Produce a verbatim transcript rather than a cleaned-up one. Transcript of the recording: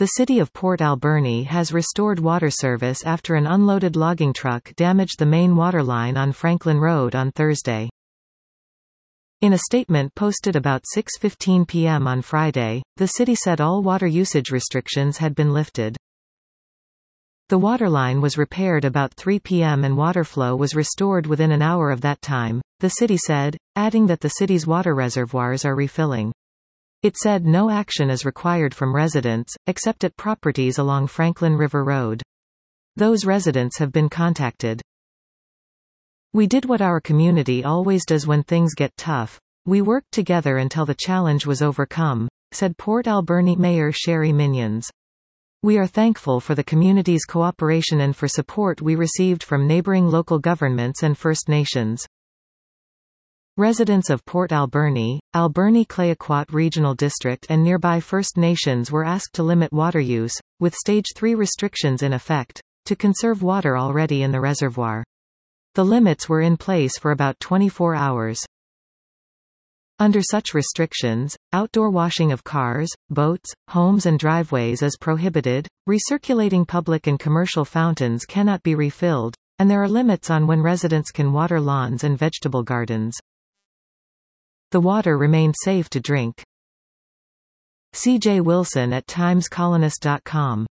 The city of Port Alberni has restored water service after an unloaded logging truck damaged the main water line on Franklin Road on Thursday. In a statement posted about six fifteen p m on Friday, the city said all water usage restrictions had been lifted. The waterline was repaired about three p m and water flow was restored within an hour of that time, the city said, adding that the city's water reservoirs are refilling. It said no action is required from residents, except at properties along Franklin River Road. Those residents have been contacted. We did what our community always does when things get tough. We worked together until the challenge was overcome, said Port Alberni Mayor Sherry Minions. We are thankful for the community's cooperation and for support we received from neighboring local governments and First Nations. Residents of Port Alberni, Alberni-Clayoquot Regional District and nearby First Nations were asked to limit water use, with Stage three restrictions in effect, to conserve water already in the reservoir. The limits were in place for about twenty-four hours. Under such restrictions, outdoor washing of cars, boats, homes and driveways is prohibited, recirculating public and commercial fountains cannot be refilled, and there are limits on when residents can water lawns and vegetable gardens. The water remained safe to drink. C J Wilson at times colonist dot com